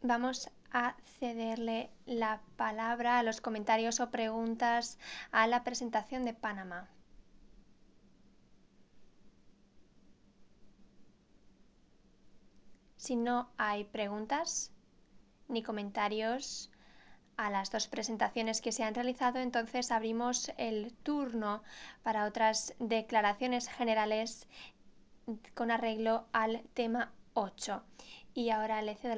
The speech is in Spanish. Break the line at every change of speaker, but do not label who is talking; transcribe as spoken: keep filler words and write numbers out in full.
vamos a cederle la palabra a los comentarios o preguntas a la presentación de Panamá. Si no hay preguntas ni comentarios a las dos presentaciones que se han realizado, entonces abrimos el turno para otras declaraciones generales con arreglo al tema ocho. Y ahora le cedo